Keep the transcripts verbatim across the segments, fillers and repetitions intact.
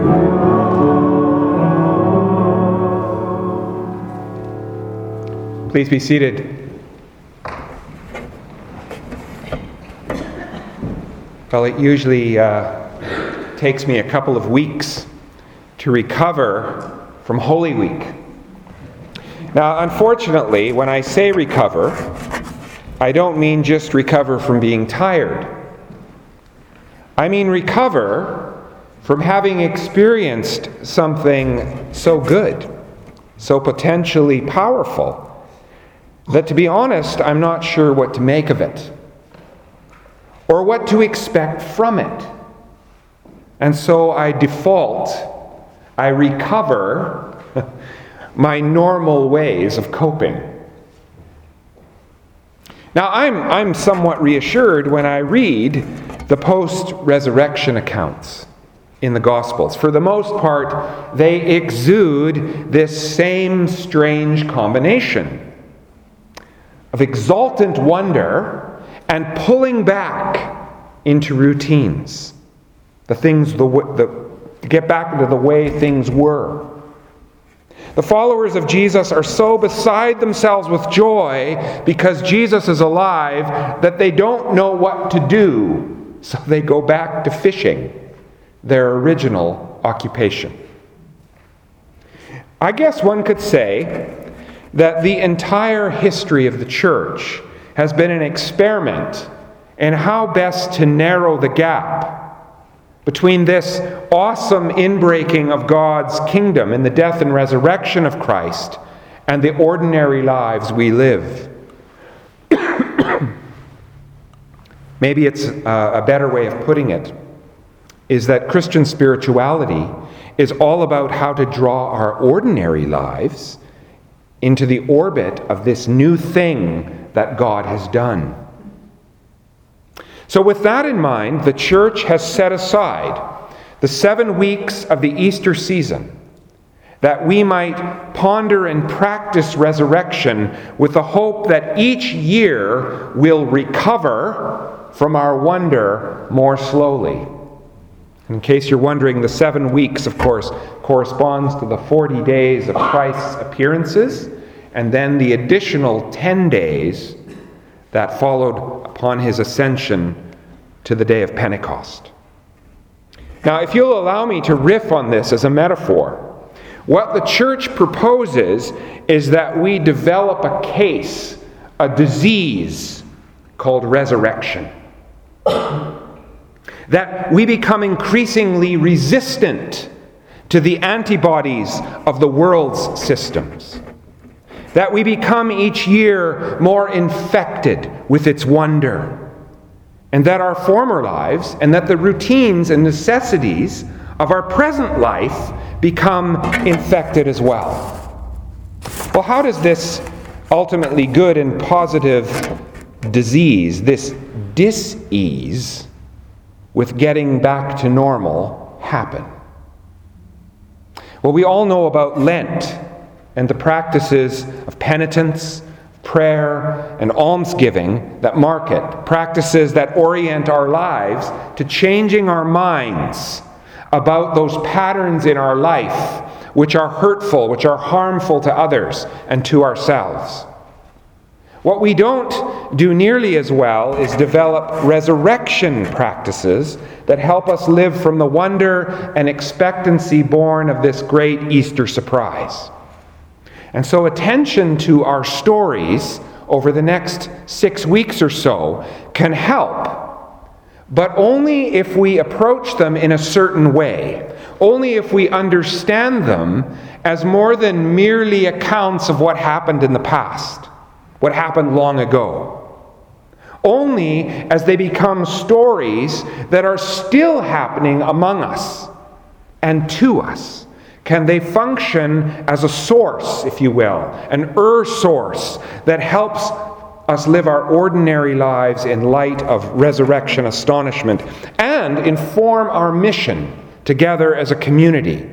Please be seated. Well, it usually uh, takes me a couple of weeks to recover from Holy Week. Now, unfortunately, when I say recover, I don't mean just recover from being tired. I mean recover from having experienced something so good, so potentially powerful, that, to be honest, I'm not sure what to make of it or what to expect from it. And so I default, I recover my normal ways of coping. Now, I'm, I'm somewhat reassured when I read the post-resurrection accounts in the Gospels. For the most part, they exude this same strange combination of exultant wonder and pulling back into routines, the things, the, the to get back into the way things were. The followers of Jesus are so beside themselves with joy because Jesus is alive that they don't know what to do, so they go back to fishing, their original occupation. I guess one could say that the entire history of the church has been an experiment in how best to narrow the gap between this awesome inbreaking of God's kingdom in the death and resurrection of Christ and the ordinary lives we live. Maybe it's uh, a better way of putting it is that Christian spirituality is all about how to draw our ordinary lives into the orbit of this new thing that God has done. So with that in mind, the church has set aside the seven weeks of the Easter season that we might ponder and practice resurrection with the hope that each year we'll recover from our wonder more slowly. In case you're wondering, the seven weeks, of course, corresponds to the forty days of Christ's appearances, and then the additional ten days that followed upon his ascension to the day of Pentecost. Now, if you'll allow me to riff on this as a metaphor, what the church proposes is that we develop a case, a disease called resurrection. That we become increasingly resistant to the antibodies of the world's systems. That we become each year more infected with its wonder. And that our former lives and that the routines and necessities of our present life become infected as well. Well, how does this ultimately good and positive disease, this dis-ease with getting back to normal, happen? Well, we all know about Lent and the practices of penitence, prayer, and almsgiving that mark it, practices that orient our lives to changing our minds about those patterns in our life which are hurtful, which are harmful to others and to ourselves. What we don't do nearly as well is develop resurrection practices that help us live from the wonder and expectancy born of this great Easter surprise. And so attention to our stories over the next six weeks or so can help, but only if we approach them in a certain way, only if we understand them as more than merely accounts of what happened in the past, what happened long ago. Only as they become stories that are still happening among us and to us can they function as a source, if you will, an ur-source that helps us live our ordinary lives in light of resurrection astonishment and inform our mission together as a community.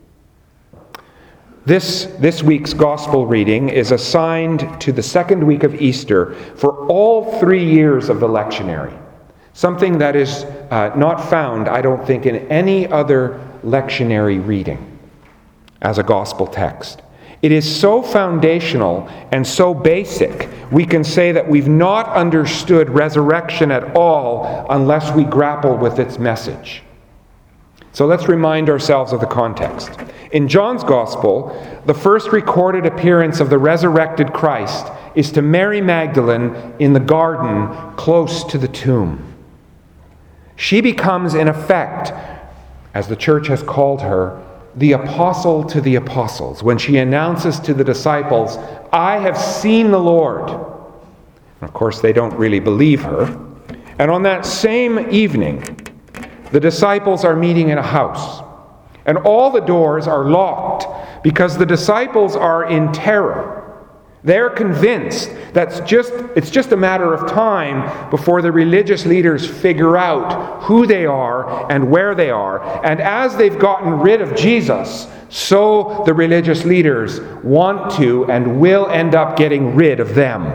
This, this week's gospel reading is assigned to the second week of Easter for all three years of the lectionary, something that is uh, not found, I don't think, in any other lectionary reading as a gospel text. It is so foundational and so basic, we can say that we've not understood resurrection at all unless we grapple with its message. So let's remind ourselves of the context. In John's Gospel, the first recorded appearance of the resurrected Christ is to Mary Magdalene in the garden close to the tomb. She becomes, in effect, as the church has called her, the apostle to the apostles, when she announces to the disciples, "I have seen the Lord." And of course, they don't really believe her. And on that same evening, the disciples are meeting in a house, and all the doors are locked because the disciples are in terror. They're convinced that just, it's just a matter of time before the religious leaders figure out who they are and where they are. And as they've gotten rid of Jesus, so the religious leaders want to and will end up getting rid of them.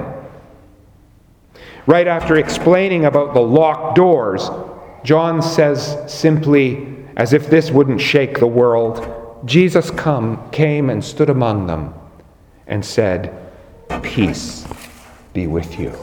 Right after explaining about the locked doors, John says simply, as if this wouldn't shake the world, Jesus come, came and stood among them and said, "Peace be with you."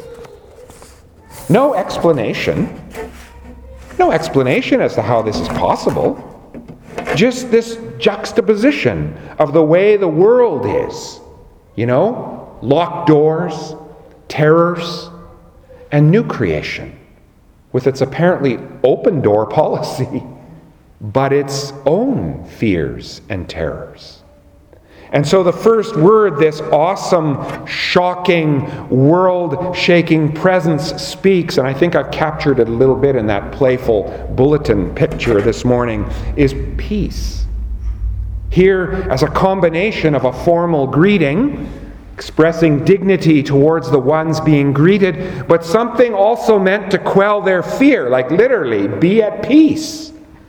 No explanation. No explanation as to how this is possible. Just this juxtaposition of the way the world is. You know, locked doors, terrors, and new creation with its apparently open door policy, but its own fears and terrors. And so the first word this awesome, shocking, world-shaking presence speaks, and I think I've captured it a little bit in that playful bulletin picture this morning, is peace. Here, as a combination of a formal greeting, expressing dignity towards the ones being greeted, but something also meant to quell their fear, like literally, be at peace.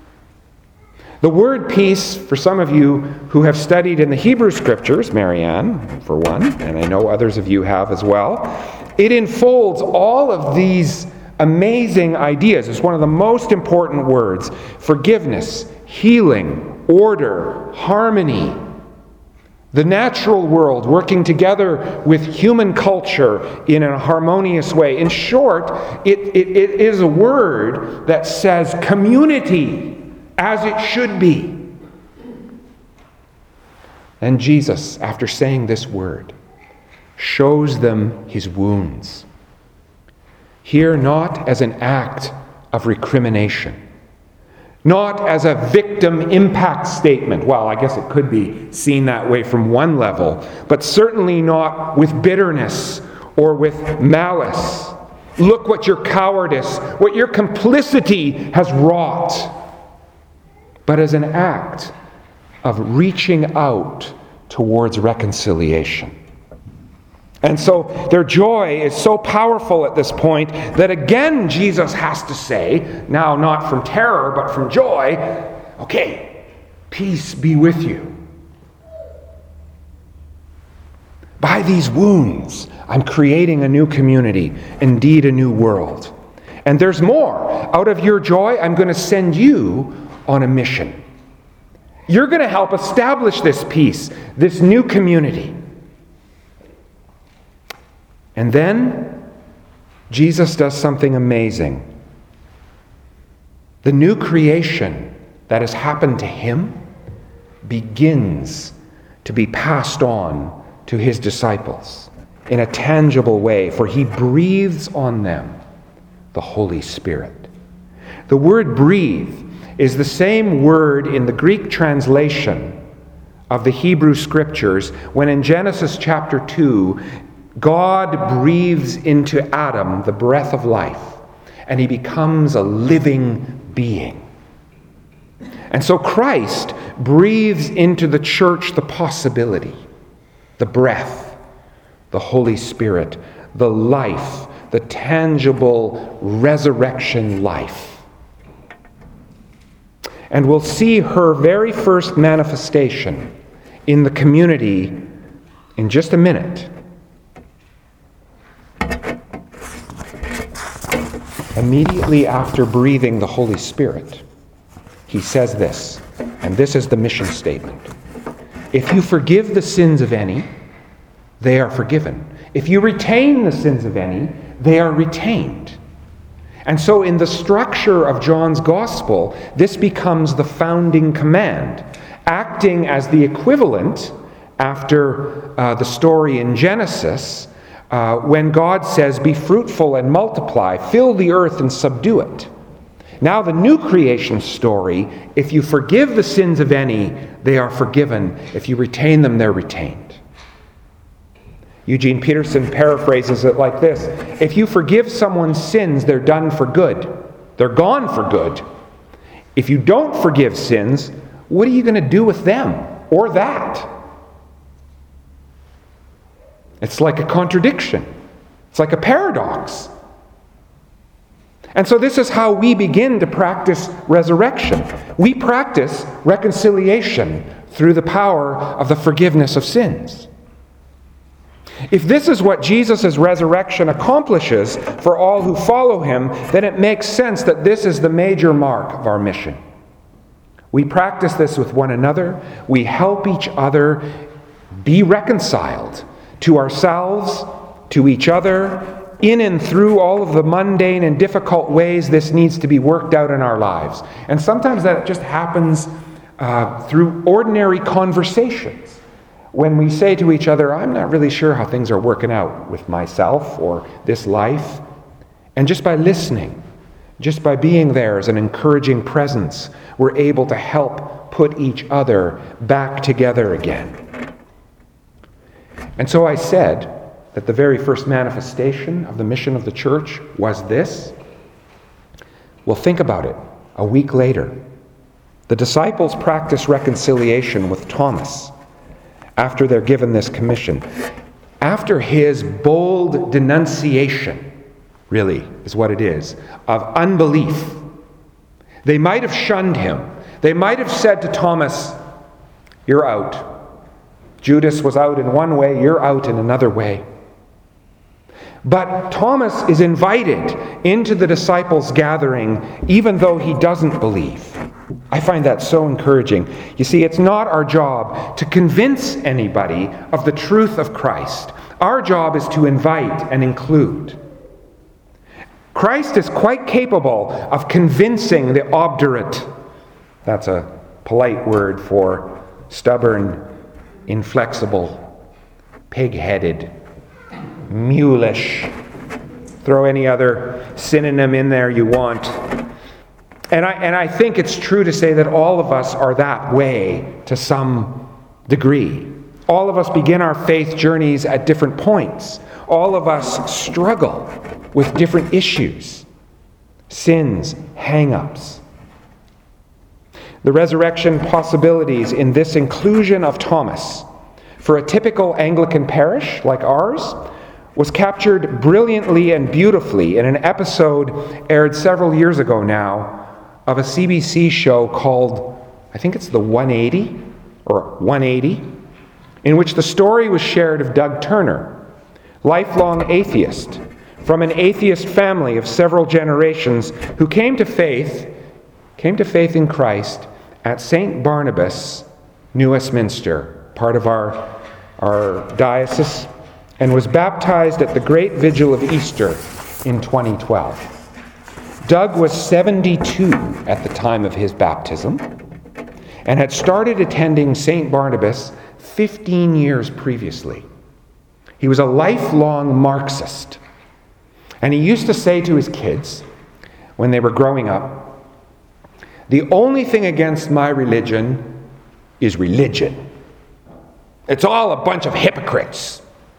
The word peace, for some of you who have studied in the Hebrew Scriptures, Marianne, for one, and I know others of you have as well, it enfolds all of these amazing ideas. It's one of the most important words. Forgiveness, healing, order, harmony. The natural world working together with human culture in a harmonious way. In short, it, it, it is a word that says community, as it should be. And Jesus, after saying this word, shows them his wounds. Here, not as an act of recrimination, not as a victim impact statement. Well, I guess it could be seen that way from one level, but certainly not with bitterness or with malice. Look what your cowardice, what your complicity has wrought. But as an act of reaching out towards reconciliation. And so their joy is so powerful at this point that again Jesus has to say, now not from terror but from joy, okay, peace be with you. By these wounds, I'm creating a new community, indeed a new world. And there's more. Out of your joy, I'm going to send you on a mission. You're going to help establish this peace, this new community. And then Jesus does something amazing. The new creation that has happened to him begins to be passed on to his disciples in a tangible way, for he breathes on them the Holy Spirit. The word breathe is the same word in the Greek translation of the Hebrew Scriptures when in Genesis chapter two, God breathes into Adam the breath of life, and he becomes a living being. And so Christ breathes into the church the possibility, the breath, the Holy Spirit, the life, the tangible resurrection life. And we'll see her very first manifestation in the community in just a minute. Immediately after breathing the Holy Spirit, he says this, And this is the mission statement. If you forgive the sins of any, they are forgiven. If you retain the sins of any, they are retained. And so in the structure of John's Gospel, this becomes the founding command, acting as the equivalent after uh, the story in Genesis, uh, when God says, "Be fruitful and multiply, fill the earth and subdue it." Now the new creation story, if you forgive the sins of any, they are forgiven. If you retain them, they're retained. Eugene Peterson paraphrases it like this: if you forgive someone's sins, they're done for good. They're gone for good. If you don't forgive sins, what are you going to do with them or that? It's like a contradiction. It's like a paradox. And so this is how we begin to practice resurrection. We practice reconciliation through the power of the forgiveness of sins. If this is what Jesus' resurrection accomplishes for all who follow him, then it makes sense that this is the major mark of our mission. We practice this with one another. We help each other be reconciled to ourselves, to each other, in and through all of the mundane and difficult ways this needs to be worked out in our lives. And sometimes that just happens uh, through ordinary conversations. When we say to each other, "I'm not really sure how things are working out with myself or this life." And just by listening, just by being there as an encouraging presence, we're able to help put each other back together again. And so I said that the very first manifestation of the mission of the church was this. Well, think about it. A week later, the disciples practice reconciliation with Thomas after they're given this commission. After his bold denunciation, really is what it is, of unbelief. They might have shunned him. They might have said to Thomas, "You're out. Judas was out in one way, you're out in another way." But Thomas is invited into the disciples' gathering even though he doesn't believe. I find that so encouraging. You see, it's not our job to convince anybody of the truth of Christ. Our job is to invite and include. Christ is quite capable of convincing the obdurate. That's a polite word for stubborn, inflexible, pig-headed, mulish. Throw any other synonym in there you want. And I, and I think it's true to say that all of us are that way to some degree. All of us begin our faith journeys at different points. All of us struggle with different issues, sins, hang-ups. The resurrection possibilities in this inclusion of Thomas for a typical Anglican parish like ours was captured brilliantly and beautifully in an episode aired several years ago now of a C B C show called, I think it's the one eighty, or one eighty, in which the story was shared of Doug Turner, lifelong atheist, from an atheist family of several generations who came to faith, came to faith in Christ at Saint Barnabas, New Westminster, part of our, our diocese, and was baptized at the great vigil of Easter in twenty twelve. Doug was seventy-two at the time of his baptism and had started attending Saint Barnabas fifteen years previously. He was a lifelong Marxist. And he used to say to his kids, when they were growing up, "The only thing against my religion is religion. It's all a bunch of hypocrites."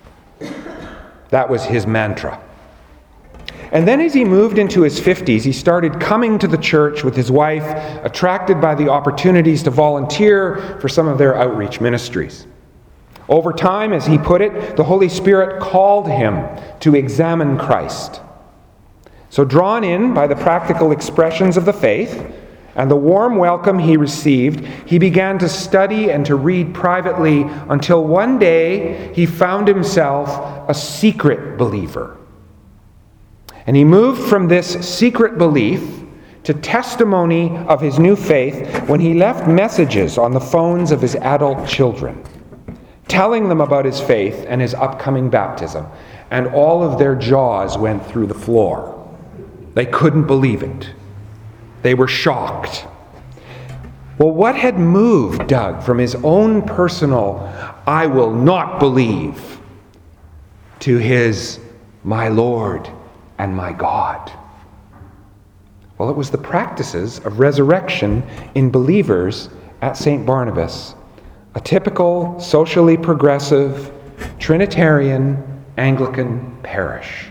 That was his mantra. And then as he moved into his fifties, he started coming to the church with his wife, attracted by the opportunities to volunteer for some of their outreach ministries. Over time, as he put it, the Holy Spirit called him to examine Christ. So drawn in by the practical expressions of the faith and the warm welcome he received, he began to study and to read privately until one day he found himself a secret believer. And he moved from this secret belief to testimony of his new faith when he left messages on the phones of his adult children, telling them about his faith and his upcoming baptism. And all of their jaws went through the floor. They couldn't believe it. They were shocked. Well, what had moved Doug from his own personal, "I will not believe," to his, "My Lord and my God"? Well, it was the practices of resurrection in believers at Saint Barnabas, a typical socially progressive Trinitarian Anglican parish.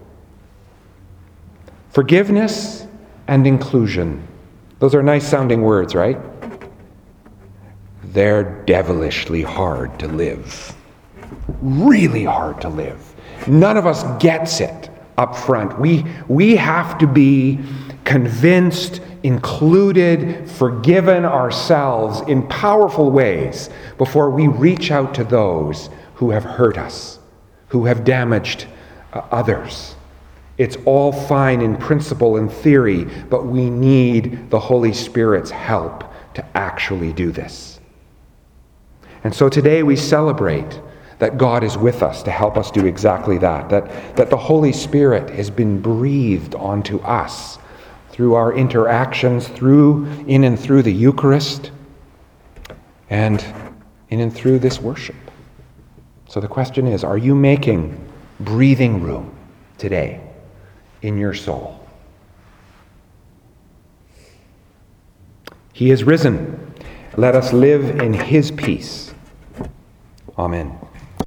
Forgiveness and inclusion. Those are nice sounding words, right? They're devilishly hard to live. Really hard to live. None of us gets it up front. We, we have to be convinced, included, forgiven ourselves in powerful ways before we reach out to those who have hurt us, who have damaged uh, others. It's all fine in principle and theory, but we need the Holy Spirit's help to actually do this. And so today we celebrate that God is with us to help us do exactly that, that, that the Holy Spirit has been breathed onto us through our interactions, through in and through the Eucharist, and in and through this worship. So the question is, are you making breathing room today in your soul? He is risen. Let us live in his peace. Amen.